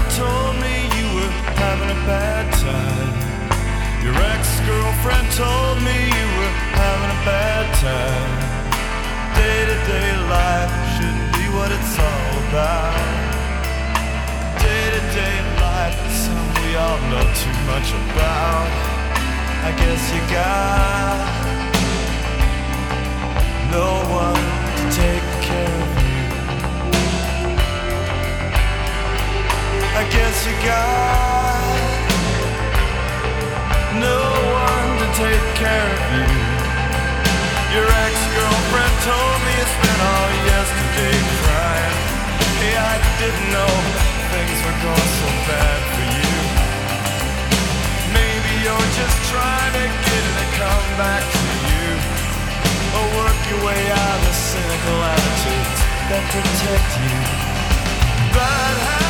told me you were having a bad time. Your ex-girlfriend told me you were having a bad time. Day-to-day life shouldn't be what it's all about. Day-to-day life is something we all know too much about. I guess you got no one to take care of you. I guess you got no one to take care of you. Your ex-girlfriend told me you spent all yesterday crying. Hey, I didn't know things were going so bad for you. Maybe you're just trying to get it to come back to you, or work your way out of the cynical attitudes that protect you. But how